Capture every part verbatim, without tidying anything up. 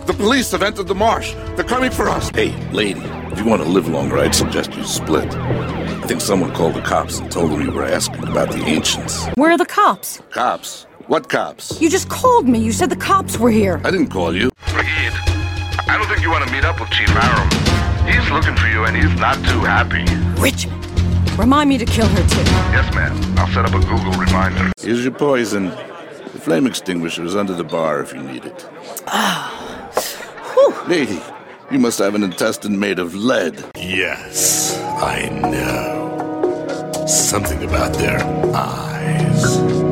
The police have entered the marsh. They're coming for us. Hey, lady, if you want to live longer, I'd suggest you split. I think someone called the cops and told them you were asking about the ancients. Where are the cops? Cops? What cops? You just called me. You said the cops were here. I didn't call you. Rahid, I don't think you want to meet up with Chief Aram. He's looking for you, and he's not too happy. Richmond. Remind me to kill her, too. Yes, ma'am. I'll set up a Google reminder. Here's your poison. The flame extinguisher is under the bar if you need it. Ah. Lady, you must have an intestine made of lead. Yes, I know. Something about their eyes.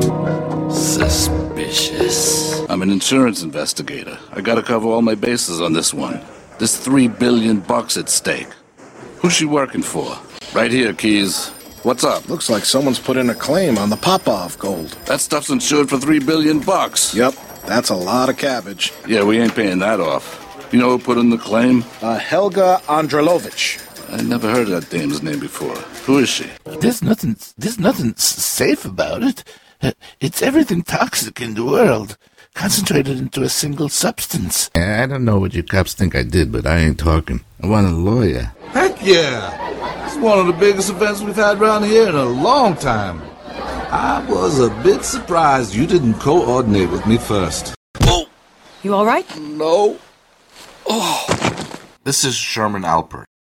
Suspicious. I'm an insurance investigator. I gotta cover all my bases on this one. There's three billion bucks at stake. Who's she working for? Right here, Keys. What's up? Looks like someone's put in a claim on the Popov gold. That stuff's insured for three billion bucks. Yep, that's a lot of cabbage. Yeah, we ain't paying that off. You know who put in the claim? Uh, Helga Andrilovich. I never heard that dame's name before. Who is she? There's nothing, there's nothing s- safe about it. Uh, It's everything toxic in the world, concentrated into a single substance. I don't know what you cops think I did, but I ain't talking. I want a lawyer. Heck yeah! It's one of the biggest events we've had around here in a long time. I was a bit surprised you didn't coordinate with me first. Oh! You all right? No. This is Sherman Alpert.